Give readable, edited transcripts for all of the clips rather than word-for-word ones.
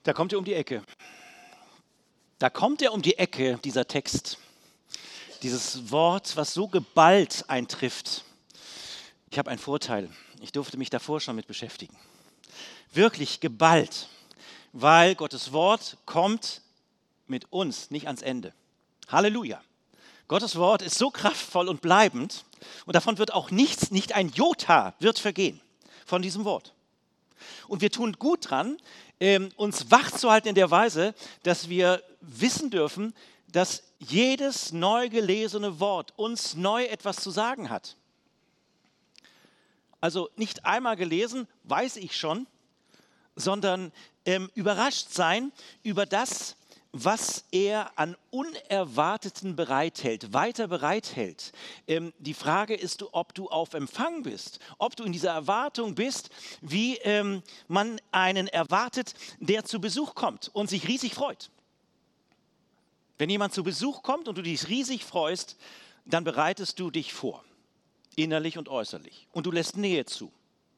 Da kommt er um die Ecke. Da kommt er um die Ecke, dieser Text. Dieses Wort, was so geballt eintrifft. Ich habe einen Vorteil. Ich durfte mich davor schon mit beschäftigen. Wirklich geballt, weil Gottes Wort kommt mit uns nicht ans Ende. Halleluja. Gottes Wort ist so kraftvoll und bleibend und davon wird auch nichts, nicht ein Jota wird vergehen von diesem Wort. Und wir tun gut dran, uns wach zu halten in der Weise, dass wir wissen dürfen, dass jedes neu gelesene Wort uns neu etwas zu sagen hat. Also nicht einmal gelesen, weiß ich schon, sondern überrascht sein über das, was er an Unerwarteten bereithält, weiter bereithält. Die Frage ist, ob du auf Empfang bist, ob du in dieser Erwartung bist, wie man einen erwartet, der zu Besuch kommt und sich riesig freut. Wenn jemand zu Besuch kommt und du dich riesig freust, dann bereitest du dich vor, innerlich und äußerlich, und du lässt Nähe zu.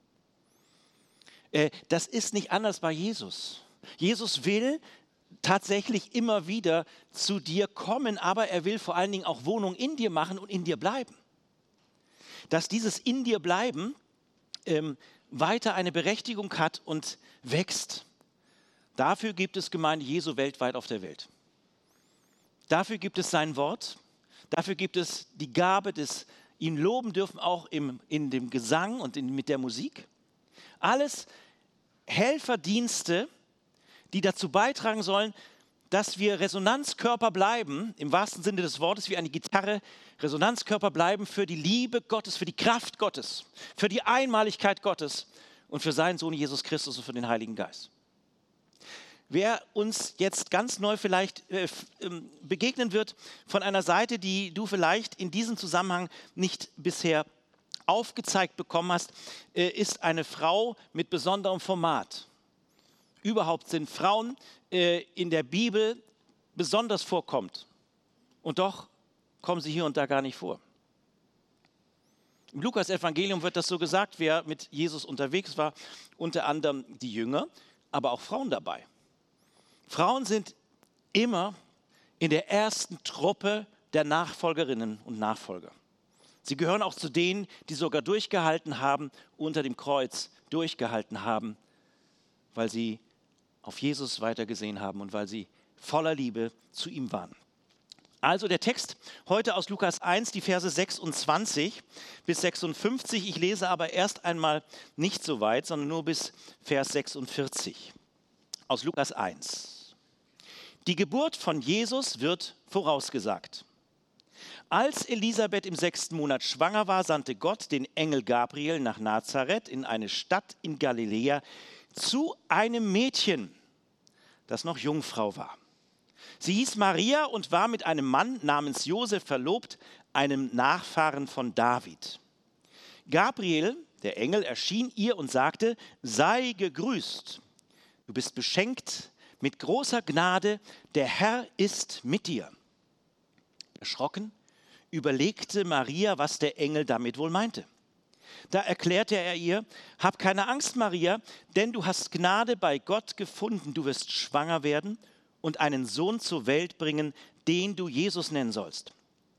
Das ist nicht anders bei Jesus. Jesus will tatsächlich immer wieder zu dir kommen, aber er will vor allen Dingen auch Wohnung in dir machen und in dir bleiben. Dass dieses in dir bleiben weiter eine Berechtigung hat und wächst. Dafür gibt es Gemeinde Jesu weltweit auf der Welt. Dafür gibt es sein Wort, dafür gibt es die Gabe des ihn loben dürfen, auch in dem Gesang und mit der Musik. Alles Helferdienste, die dazu beitragen sollen, dass wir Resonanzkörper bleiben, im wahrsten Sinne des Wortes, wie eine Gitarre, Resonanzkörper bleiben für die Liebe Gottes, für die Kraft Gottes, für die Einmaligkeit Gottes und für seinen Sohn Jesus Christus und für den Heiligen Geist. Wer uns jetzt ganz neu vielleicht begegnen wird von einer Seite, die du vielleicht in diesem Zusammenhang nicht bisher aufgezeigt bekommen hast, ist eine Frau mit besonderem Format. Überhaupt sind Frauen in der Bibel besonders vorkommt. Und doch kommen sie hier und da gar nicht vor. Im Lukas-Evangelium wird das so gesagt, wer mit Jesus unterwegs war, unter anderem die Jünger, aber auch Frauen dabei. Frauen sind immer in der ersten Truppe der Nachfolgerinnen und Nachfolger. Sie gehören auch zu denen, die sogar durchgehalten haben, unter dem Kreuz durchgehalten haben, weil sie auf Jesus weitergesehen haben und weil sie voller Liebe zu ihm waren. Also der Text heute aus Lukas 1, die Verse 26 bis 56. Ich lese aber erst einmal nicht so weit, sondern nur bis Vers 46 aus Lukas 1. Die Geburt von Jesus wird vorausgesagt. Als Elisabeth im 6. Monat schwanger war, sandte Gott den Engel Gabriel nach Nazareth in eine Stadt in Galiläa zu einem Mädchen, das noch Jungfrau war. Sie hieß Maria und war mit einem Mann namens Josef verlobt, einem Nachfahren von David. Gabriel, der Engel, erschien ihr und sagte: Sei gegrüßt, du bist beschenkt mit großer Gnade, der Herr ist mit dir. Erschrocken überlegte Maria, was der Engel damit wohl meinte. Da erklärte er ihr: Hab keine Angst, Maria, denn du hast Gnade bei Gott gefunden. Du wirst schwanger werden und einen Sohn zur Welt bringen, den du Jesus nennen sollst.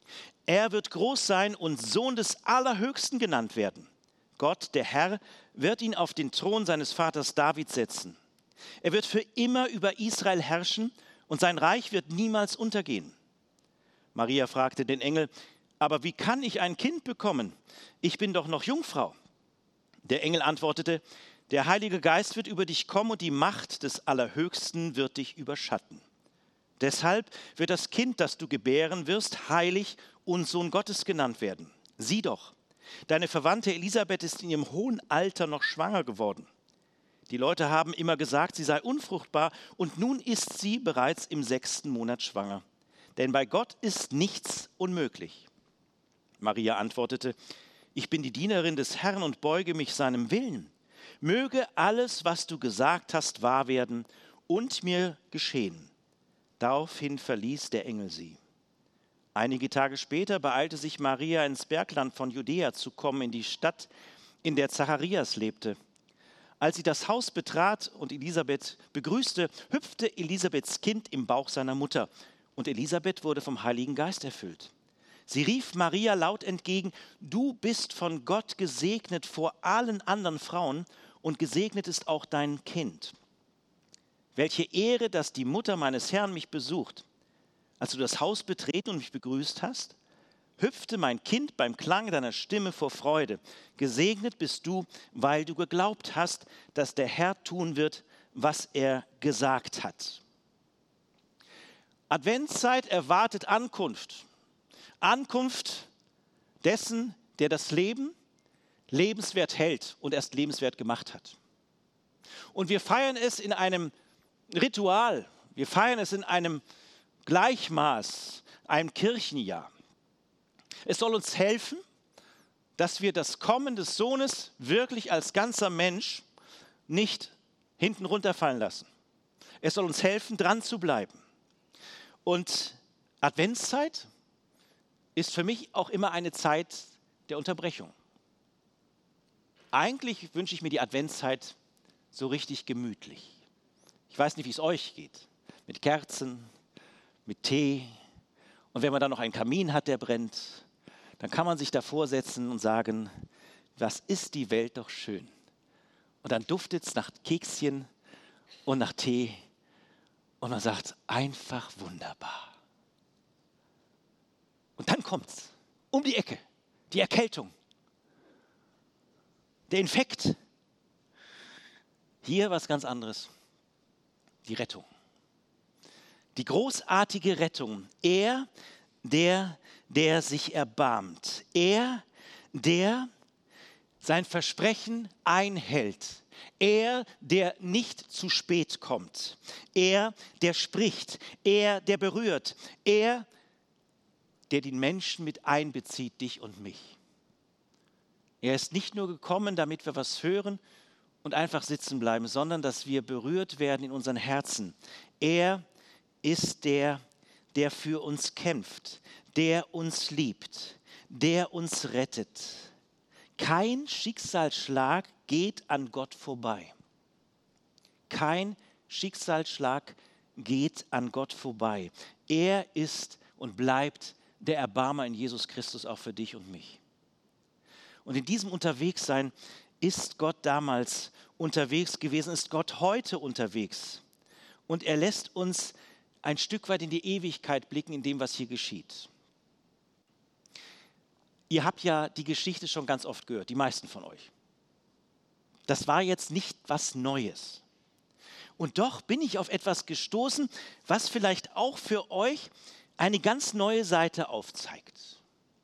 Er wird groß sein und Sohn des Allerhöchsten genannt werden. Gott, der Herr, wird ihn auf den Thron seines Vaters David setzen. Er wird für immer über Israel herrschen und sein Reich wird niemals untergehen. Maria fragte den Engel: Aber wie kann ich ein Kind bekommen? Ich bin doch noch Jungfrau. Der Engel antwortete: Der Heilige Geist wird über dich kommen und die Macht des Allerhöchsten wird dich überschatten. Deshalb wird das Kind, das du gebären wirst, heilig und Sohn Gottes genannt werden. Sieh doch, deine Verwandte Elisabeth ist in ihrem hohen Alter noch schwanger geworden. Die Leute haben immer gesagt, sie sei unfruchtbar und nun ist sie bereits im 6. Monat schwanger. Denn bei Gott ist nichts unmöglich. Maria antwortete: Ich bin die Dienerin des Herrn und beuge mich seinem Willen. Möge alles, was du gesagt hast, wahr werden und mir geschehen. Daraufhin verließ der Engel sie. Einige Tage später beeilte sich Maria, ins Bergland von Judäa zu kommen, in die Stadt, in der Zacharias lebte. als sie das Haus betrat und Elisabeth begrüßte, hüpfte Elisabeths Kind im Bauch seiner Mutter. Und Elisabeth wurde vom Heiligen Geist erfüllt. Sie rief Maria laut entgegen: Du bist von Gott gesegnet vor allen anderen Frauen und gesegnet ist auch dein Kind. Welche Ehre, dass die Mutter meines Herrn mich besucht. Als du das Haus betreten und mich begrüßt hast, hüpfte mein Kind beim Klang deiner Stimme vor Freude. Gesegnet bist du, weil du geglaubt hast, dass der Herr tun wird, was er gesagt hat. Adventszeit erwartet Ankunft. Ankunft dessen, der das Leben lebenswert hält und erst lebenswert gemacht hat. Und wir feiern es in einem Ritual, wir feiern es in einem Gleichmaß, einem Kirchenjahr. Es soll uns helfen, dass wir das Kommen des Sohnes wirklich als ganzer Mensch nicht hinten runterfallen lassen. Es soll uns helfen, dran zu bleiben. Und Adventszeit ist für mich auch immer eine Zeit der Unterbrechung. Eigentlich wünsche ich mir die Adventszeit so richtig gemütlich. Ich weiß nicht, wie es euch geht. Mit Kerzen, mit Tee. Und wenn man dann noch einen Kamin hat, der brennt, dann kann man sich davor setzen und sagen, was ist die Welt doch schön. Und dann duftet es nach Kekschen und nach Tee und man sagt, einfach wunderbar. Und dann kommt es um die Ecke, die Erkältung, der Infekt. Hier was ganz anderes, die Rettung. Die großartige Rettung. Er, der sich erbarmt. Er, der sein Versprechen einhält. Er, der nicht zu spät kommt. Er, der spricht. Er, der berührt. Er, der den Menschen mit einbezieht, dich und mich. Er ist nicht nur gekommen, damit wir was hören und einfach sitzen bleiben, sondern dass wir berührt werden in unseren Herzen. Er ist der, der für uns kämpft, der uns liebt, der uns rettet. Kein Schicksalsschlag geht an Gott vorbei. Kein Schicksalsschlag geht an Gott vorbei. Er ist und bleibt der Erbarmer in Jesus Christus auch für dich und mich. Und in diesem Unterwegssein ist Gott damals unterwegs gewesen, ist Gott heute unterwegs. Und er lässt uns ein Stück weit in die Ewigkeit blicken in dem, was hier geschieht. Ihr habt ja die Geschichte schon ganz oft gehört, die meisten von euch. Das war jetzt nicht was Neues. Und doch bin ich auf etwas gestoßen, was vielleicht auch für euch eine ganz neue Seite aufzeigt.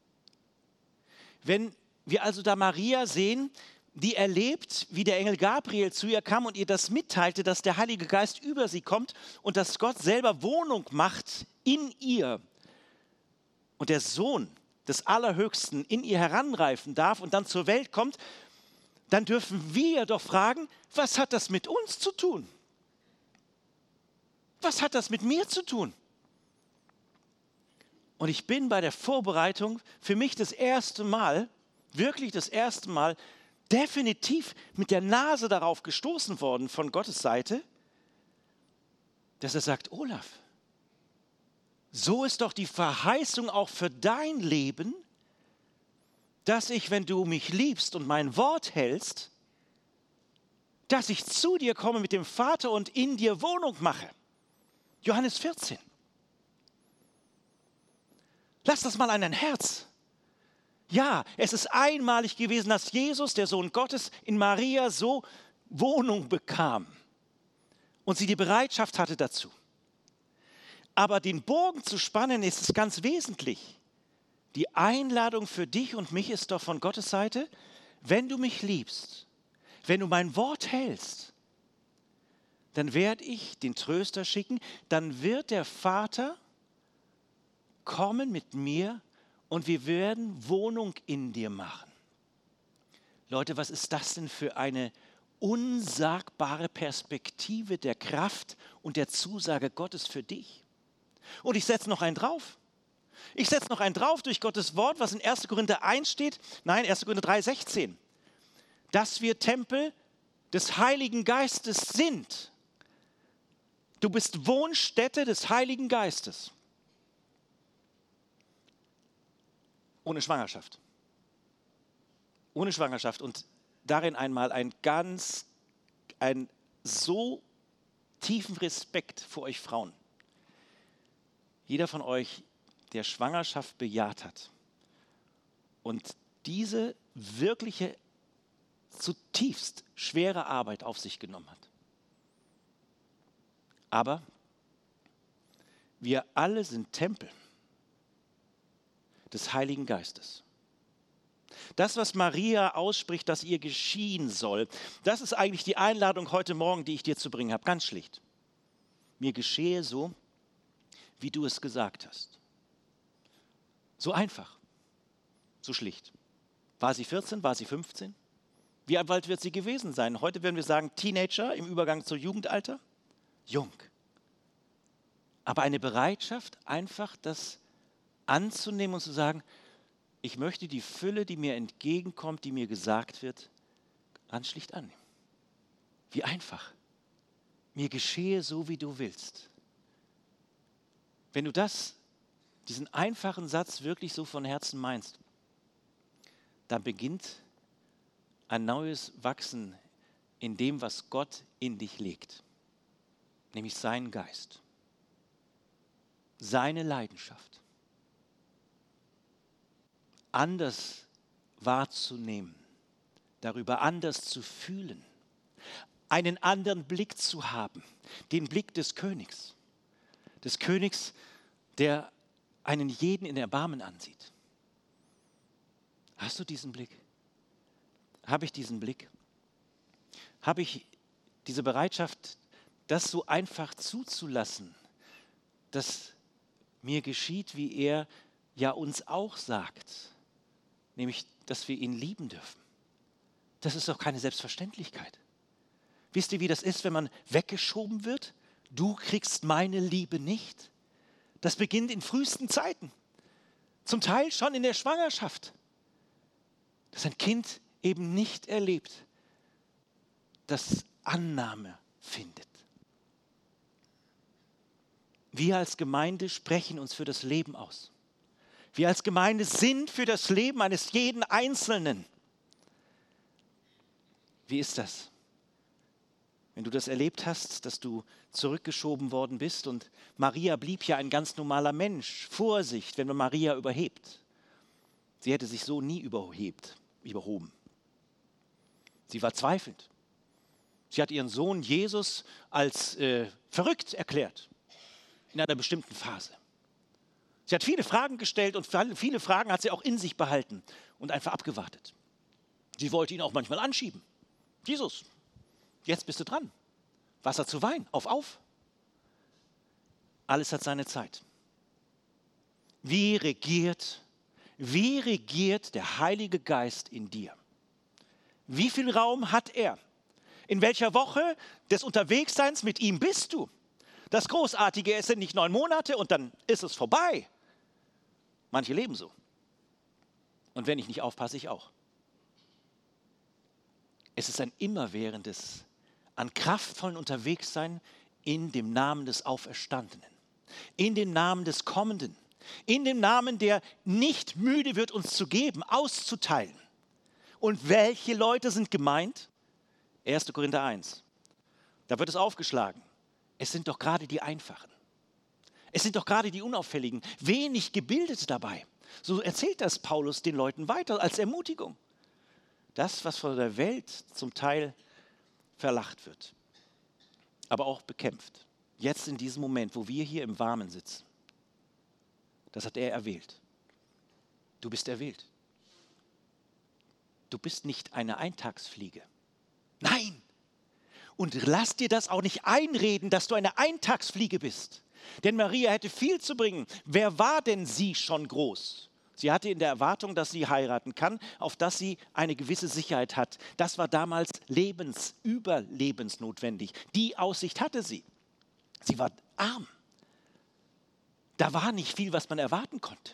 Wenn wir also da Maria sehen, die erlebt, wie der Engel Gabriel zu ihr kam und ihr das mitteilte, dass der Heilige Geist über sie kommt und dass Gott selber Wohnung macht in ihr und der Sohn des Allerhöchsten in ihr heranreifen darf und dann zur Welt kommt, dann dürfen wir doch fragen, was hat das mit uns zu tun? Was hat das mit mir zu tun? Und ich bin bei der Vorbereitung für mich das erste Mal, wirklich das erste Mal, definitiv mit der Nase darauf gestoßen worden von Gottes Seite, dass er sagt, Olaf, so ist doch die Verheißung auch für dein Leben, dass ich, wenn du mich liebst und mein Wort hältst, dass ich zu dir komme mit dem Vater und in dir Wohnung mache. Johannes 14. Lass das mal an dein Herz. Ja, es ist einmalig gewesen, dass Jesus, der Sohn Gottes, in Maria so Wohnung bekam und sie die Bereitschaft hatte dazu. Aber den Bogen zu spannen, ist es ganz wesentlich. Die Einladung für dich und mich ist doch von Gottes Seite, wenn du mich liebst, wenn du mein Wort hältst, dann werde ich den Tröster schicken, dann wird der Vater kommen mit mir und wir werden Wohnung in dir machen. Leute, was ist das denn für eine unsagbare Perspektive der Kraft und der Zusage Gottes für dich? Und ich setze noch einen drauf. Ich setze noch einen drauf durch Gottes Wort, was in 1. Korinther 1 steht, nein, 1. Korinther 3, 16. Dass wir Tempel des Heiligen Geistes sind. Du bist Wohnstätte des Heiligen Geistes. Ohne Schwangerschaft. Ohne Schwangerschaft. Und darin einmal einen so tiefen Respekt vor euch Frauen. Jeder von euch, der Schwangerschaft bejaht hat und diese wirkliche, zutiefst schwere Arbeit auf sich genommen hat. Aber wir alle sind Tempel des Heiligen Geistes. Das, was Maria ausspricht, dass ihr geschehen soll, das ist eigentlich die Einladung heute Morgen, die ich dir zu bringen habe. Ganz schlicht. Mir geschehe so, wie du es gesagt hast. So einfach, so schlicht. War sie 14, war sie 15? Wie alt wird sie gewesen sein? Heute würden wir sagen Teenager im Übergang zum Jugendalter. Jung. Aber eine Bereitschaft, einfach das anzunehmen und zu sagen, ich möchte die Fülle, die mir entgegenkommt, die mir gesagt wird, ganz schlicht annehmen. Wie einfach. Mir geschehe so, wie du willst. Wenn du diesen einfachen Satz wirklich so von Herzen meinst, dann beginnt ein neues Wachsen in dem, was Gott in dich legt. Nämlich seinen Geist. Seine Leidenschaft. Anders wahrzunehmen, darüber anders zu fühlen, einen anderen Blick zu haben, den Blick des Königs, der einen jeden in Erbarmen ansieht. Hast du diesen Blick? Habe ich diesen Blick? Habe ich diese Bereitschaft, das so einfach zuzulassen, dass mir geschieht, wie er ja uns auch sagt, nämlich, dass wir ihn lieben dürfen. Das ist doch keine Selbstverständlichkeit. Wisst ihr, wie das ist, wenn man weggeschoben wird? Du kriegst meine Liebe nicht. Das beginnt in frühesten Zeiten. Zum Teil schon in der Schwangerschaft. Dass ein Kind eben nicht erlebt, dass Annahme findet. Wir als Gemeinde sprechen uns für das Leben aus. Wir als Gemeinde sind für das Leben eines jeden Einzelnen. Wie ist das? Wenn du das erlebt hast, dass du zurückgeschoben worden bist und Maria blieb ja ein ganz normaler Mensch. Vorsicht, wenn man Maria überhebt. Sie hätte sich so nie überhoben. Sie war zweifelnd. Sie hat ihren Sohn Jesus als verrückt erklärt in einer bestimmten Phase. Sie hat viele Fragen gestellt und viele Fragen hat sie auch in sich behalten und einfach abgewartet. Sie wollte ihn auch manchmal anschieben. Jesus, jetzt bist du dran. Wasser zu Wein, auf. Alles hat seine Zeit. Wie regiert der Heilige Geist in dir? Wie viel Raum hat er? In welcher Woche des Unterwegsseins mit ihm bist du? Das Großartige ist, sind nicht 9 Monate und dann ist es vorbei. Manche leben so. Und wenn ich nicht aufpasse, ich auch. Es ist ein immerwährendes, an kraftvollen Unterwegssein in dem Namen des Auferstandenen, in dem Namen des Kommenden, in dem Namen, der nicht müde wird, uns zu geben, auszuteilen. Und welche Leute sind gemeint? 1. Korinther 1. Da wird es aufgeschlagen. Es sind doch gerade die Einfachen. Es sind doch gerade die Unauffälligen, wenig gebildet dabei. So erzählt das Paulus den Leuten weiter als Ermutigung. Das, was von der Welt zum Teil verlacht wird, aber auch bekämpft. Jetzt in diesem Moment, wo wir hier im Warmen sitzen, das hat er erwählt. Du bist erwählt. Du bist nicht eine Eintagsfliege. Nein! Und lass dir das auch nicht einreden, dass du eine Eintagsfliege bist. Denn Maria hätte viel zu bringen. Wer war denn sie schon groß? Sie hatte in der Erwartung, dass sie heiraten kann, auf dass sie eine gewisse Sicherheit hat. Das war damals überlebensnotwendig. Die Aussicht hatte sie. Sie war arm. Da war nicht viel, was man erwarten konnte.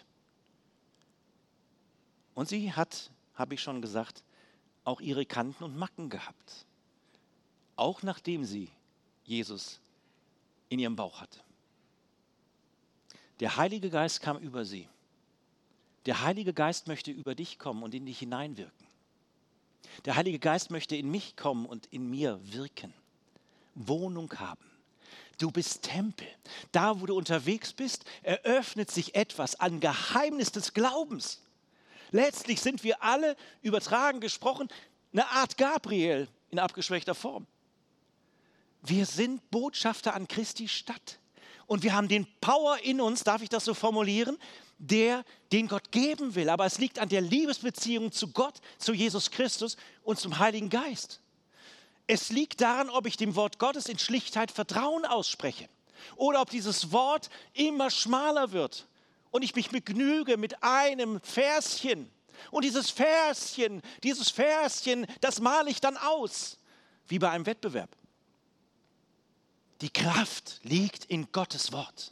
Und sie hat, habe ich schon gesagt, auch ihre Kanten und Macken gehabt. auch nachdem sie Jesus in ihrem Bauch hatte. Der Heilige Geist kam über sie. Der Heilige Geist möchte über dich kommen und in dich hineinwirken. Der Heilige Geist möchte in mich kommen und in mir wirken. Wohnung haben. Du bist Tempel. Da, wo du unterwegs bist, eröffnet sich etwas an Geheimnis des Glaubens. Letztlich sind wir alle, übertragen gesprochen, eine Art Gabriel in abgeschwächter Form. Wir sind Botschafter an Christi Stadt. Und wir haben den Power in uns, darf ich das so formulieren, den Gott geben will. Aber es liegt an der Liebesbeziehung zu Gott, zu Jesus Christus und zum Heiligen Geist. Es liegt daran, ob ich dem Wort Gottes in Schlichtheit Vertrauen ausspreche oder ob dieses Wort immer schmaler wird und ich mich begnüge mit einem Verschen. Und dieses Verschen, das male ich dann aus, wie bei einem Wettbewerb. Die Kraft liegt in Gottes Wort.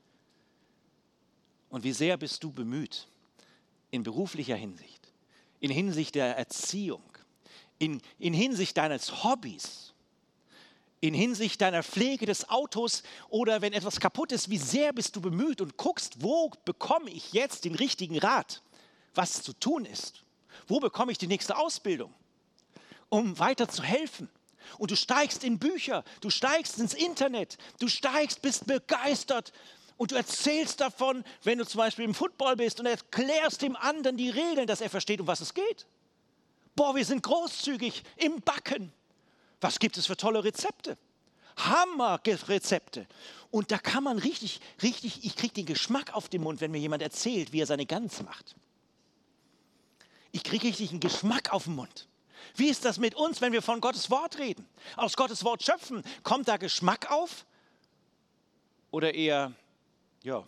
Und wie sehr bist du bemüht, in beruflicher Hinsicht, in Hinsicht der Erziehung, in Hinsicht deines Hobbys, in Hinsicht deiner Pflege des Autos oder wenn etwas kaputt ist, wie sehr bist du bemüht und guckst, wo bekomme ich jetzt den richtigen Rat, was zu tun ist? Wo bekomme ich die nächste Ausbildung, um weiter zu helfen? Und du steigst in Bücher, du steigst ins Internet, bist begeistert und du erzählst davon, wenn du zum Beispiel im Football bist und erklärst dem anderen die Regeln, dass er versteht, um was es geht. Boah, wir sind großzügig im Backen. Was gibt es für tolle Rezepte? Hammer-Rezepte. Und da kann man richtig, ich kriege den Geschmack auf den Mund, wenn mir jemand erzählt, wie er seine Gans macht. Ich kriege richtig einen Geschmack auf den Mund. Wie ist das mit uns, wenn wir von Gottes Wort reden? Aus Gottes Wort schöpfen. Kommt da Geschmack auf? Oder eher, ja,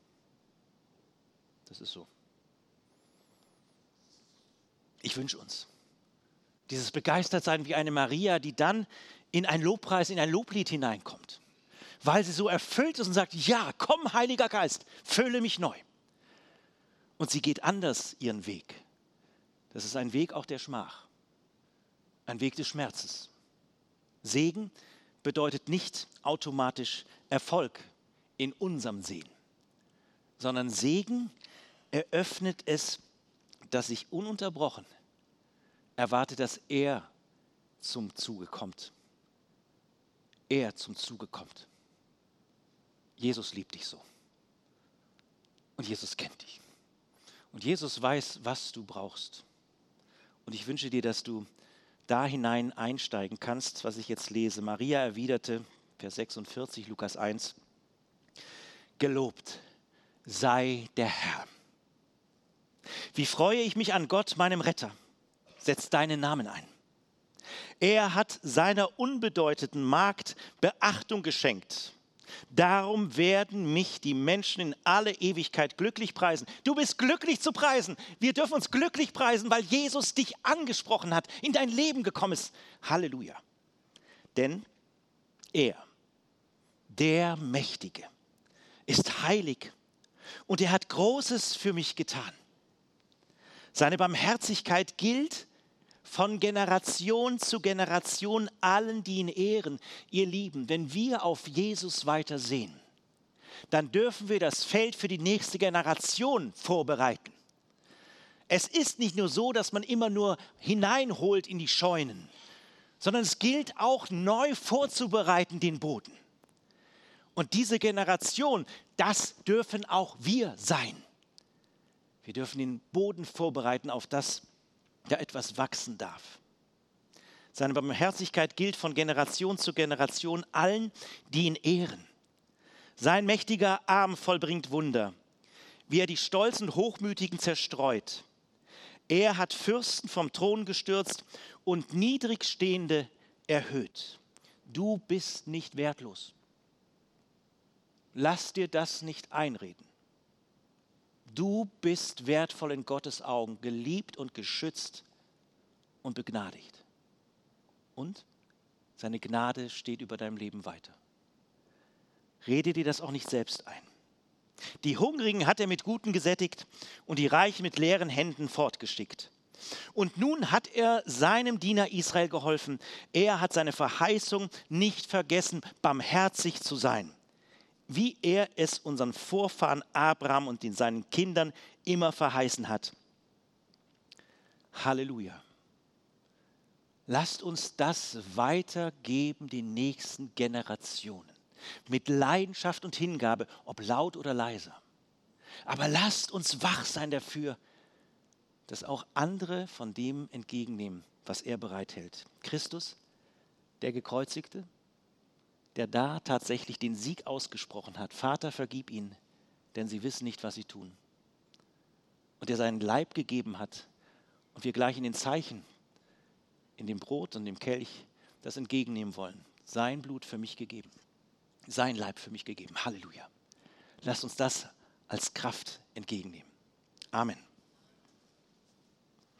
das ist so. Ich wünsche uns dieses Begeistertsein wie eine Maria, die dann in ein Lobpreis, in ein Loblied hineinkommt. Weil sie so erfüllt ist und sagt, ja, komm, Heiliger Geist, fülle mich neu. Und sie geht anders ihren Weg. Das ist ein Weg auch der Schmach. Ein Weg des Schmerzes. Segen bedeutet nicht automatisch Erfolg in unserem Sehen, sondern Segen eröffnet es, dass ich ununterbrochen erwarte, dass er zum Zuge kommt. Er zum Zuge kommt. Jesus liebt dich so. Und Jesus kennt dich. Und Jesus weiß, was du brauchst. Und ich wünsche dir, dass du da hinein einsteigen kannst, was ich jetzt lese. Maria erwiderte, Vers 46, Lukas 1, gelobt sei der Herr. Wie freue ich mich an Gott, meinem Retter. Setz deinen Namen ein. Er hat seiner unbedeutenden Magd Beachtung geschenkt. Darum werden mich die Menschen in alle Ewigkeit glücklich preisen. Du bist glücklich zu preisen. Wir dürfen uns glücklich preisen, weil Jesus dich angesprochen hat, in dein Leben gekommen ist. Halleluja. Denn er, der Mächtige, ist heilig und er hat Großes für mich getan. Seine Barmherzigkeit gilt von Generation zu Generation allen, die ihn ehren. Ihr Lieben, wenn wir auf Jesus weiter sehen, dann dürfen wir das Feld für die nächste Generation vorbereiten. Es ist nicht nur so, dass man immer nur hineinholt in die Scheunen, sondern es gilt auch neu vorzubereiten den Boden. Und diese Generation, das dürfen auch wir sein. Wir dürfen den Boden vorbereiten, auf das da etwas wachsen darf. Seine Barmherzigkeit gilt von Generation zu Generation allen, die ihn ehren. Sein mächtiger Arm vollbringt Wunder, wie er die Stolzen Hochmütigen zerstreut. Er hat Fürsten vom Thron gestürzt und Niedrigstehende erhöht. Du bist nicht wertlos. Lass dir das nicht einreden. Du bist wertvoll in Gottes Augen, geliebt und geschützt und begnadigt. Und seine Gnade steht über deinem Leben weiter. Rede dir das auch nicht selbst ein. Die Hungrigen hat er mit Guten gesättigt und die Reichen mit leeren Händen fortgeschickt. Und nun hat er seinem Diener Israel geholfen. Er hat seine Verheißung nicht vergessen, barmherzig zu sein, wie er es unseren Vorfahren Abraham und seinen Kindern immer verheißen hat. Halleluja. Lasst uns das weitergeben den nächsten Generationen. Mit Leidenschaft und Hingabe, ob laut oder leise. Aber lasst uns wach sein dafür, dass auch andere von dem entgegennehmen, was er bereithält. Christus, der Gekreuzigte, der da tatsächlich den Sieg ausgesprochen hat. Vater, vergib ihnen, denn sie wissen nicht, was sie tun. Und der seinen Leib gegeben hat. Und wir gleich in den Zeichen, in dem Brot und dem Kelch, das entgegennehmen wollen. Sein Blut für mich gegeben. Sein Leib für mich gegeben. Halleluja. Lasst uns das als Kraft entgegennehmen. Amen.